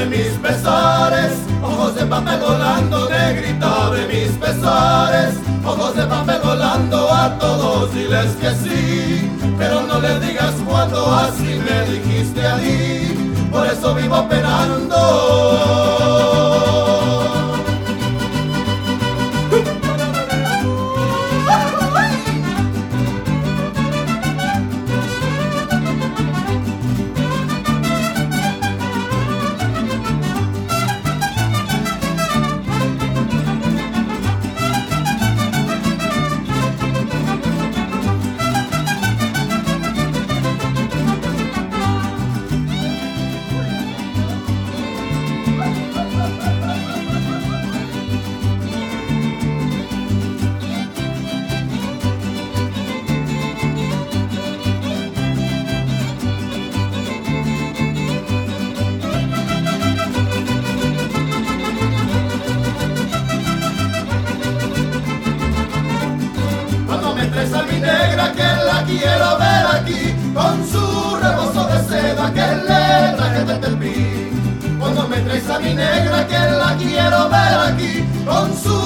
de mis pesares, ojos de papel volando, negrita de mis pesares, ojos de papel volando, a todos diles que sí, pero no les digas cuando así me dijiste a mí, por eso vivo penando. A mi negra que la quiero ver aquí, con su rebozo de seda que le traje de Telpí. Cuando me traes a mi negra que la quiero ver aquí, con su